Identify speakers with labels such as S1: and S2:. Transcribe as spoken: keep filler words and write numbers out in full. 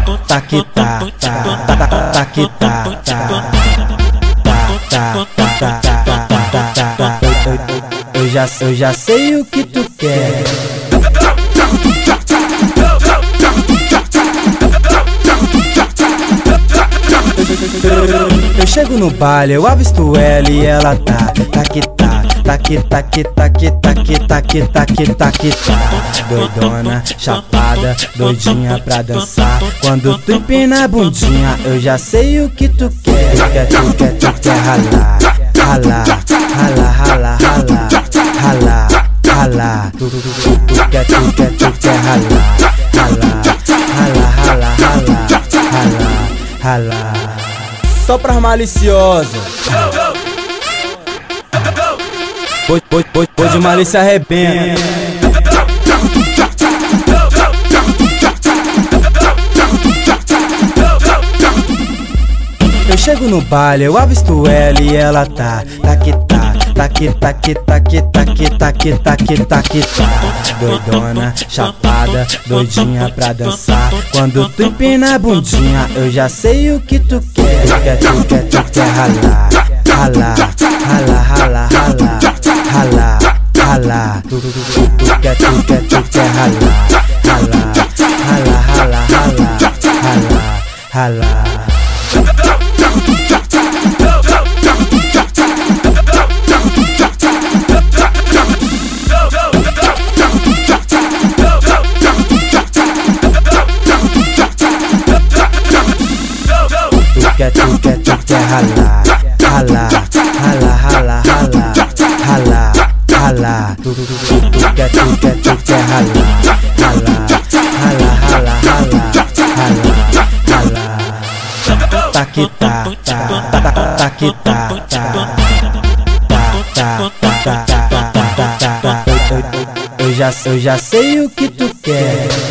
S1: tá que tá, tá, tá, tá que tá, tá, tá, tá, tá, tá, tá, tá. Eu já, eu já sei o que tu quer. Eu chego no baile, eu avisto ela e ela tá, tá que tá, tá que tá que tá que tá que tá que tá que tá que tá. Doidona, chapada, doidinha pra dançar. Quando tu empina a bundinha, eu já sei o que tu quer. Tu quer, tu quer, tu quer ralar, ralar, ralar, ralar, ralar, ralar, ralar. Tu, tu, tu, tu quer, tu quer, tu quer ralar, ralar, ralar, ralar, ralar, ralar, ralar. Só pras maliciosas. Pô, pô, pô, pô de malícia arrebenta. Eu chego no baile, eu avisto ela e ela tá, tá que tá, tá que tá que tá que tá que tá que tá que tá que tá. Doidona, chapada, doidinha pra dançar. Quando tu empina a bundinha, eu já sei o que tu quer. Tu quer, tu quer, tu quer ralar, ralar, ralar, ralar, ralar, ralar, ralar. Tu, tu, tu, tu quer, tu quer, tu quer ralar, ralar, ralar, ralar, ralar, ralar, ralar. Tu quer, tu quer, tu quer ralar, ralar, ralar, ralar, ralar, ralar, ralar. Tu, tu, tu, tu quer, tu quer, tu quer ralar, ralar, ralar, ralar, ralar, ralar. Tá que tá, tá, tá, tá que tá, tá, tá, tá, tá, tá, tá, tá. Eu já, eu já sei o que tu quer.